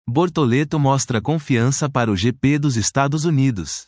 Bortoleto mostra confiança para o GP dos Estados Unidos.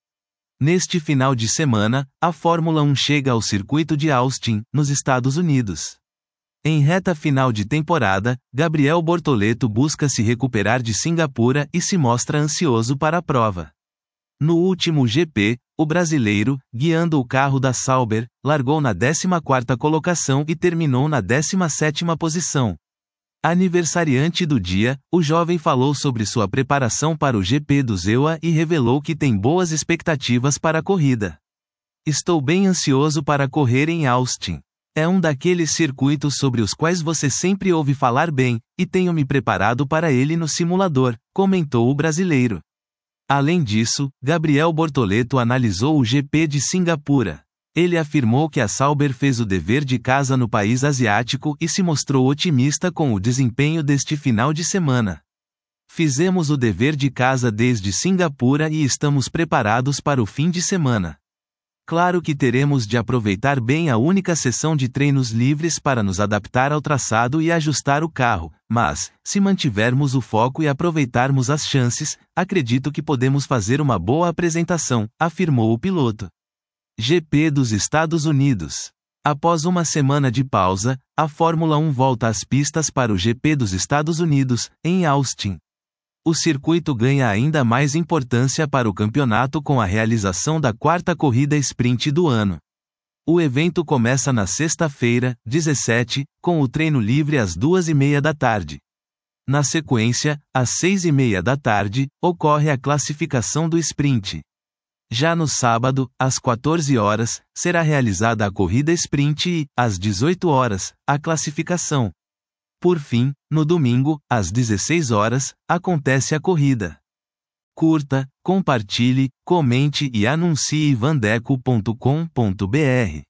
Neste final de semana, a Fórmula 1 chega ao circuito de Austin, nos Estados Unidos. Em reta final de temporada, Gabriel Bortoleto busca se recuperar de Singapura e se mostra ansioso para a prova. No último GP, o brasileiro, guiando o carro da Sauber, largou na 14ª colocação e terminou na 17ª posição. Aniversariante do dia, o jovem falou sobre sua preparação para o GP do EUA e revelou que tem boas expectativas para a corrida. Estou bem ansioso para correr em Austin. É um daqueles circuitos sobre os quais você sempre ouve falar bem, e tenho me preparado para ele no simulador, comentou o brasileiro. Além disso, Gabriel Bortoleto analisou o GP de Singapura. Ele afirmou que a Sauber fez o dever de casa no país asiático e se mostrou otimista com o desempenho deste final de semana. Fizemos o dever de casa desde Singapura e estamos preparados para o fim de semana. Claro que teremos de aproveitar bem a única sessão de treinos livres para nos adaptar ao traçado e ajustar o carro, mas, se mantivermos o foco e aproveitarmos as chances, acredito que podemos fazer uma boa apresentação, afirmou o piloto. GP dos Estados Unidos. Após uma semana de pausa, a Fórmula 1 volta às pistas para o GP dos Estados Unidos, em Austin. O circuito ganha ainda mais importância para o campeonato com a realização da 4ª corrida sprint do ano. O evento começa na sexta-feira, 17, com o treino livre às 2h30 da tarde. Na sequência, às 6h30 da tarde, ocorre a classificação do sprint. Já no sábado, às 14 horas, será realizada a corrida sprint e, às 18 horas, a classificação. Por fim, no domingo, às 16 horas, acontece a corrida. Curta, compartilhe, comente e anuncie vandeco.com.br.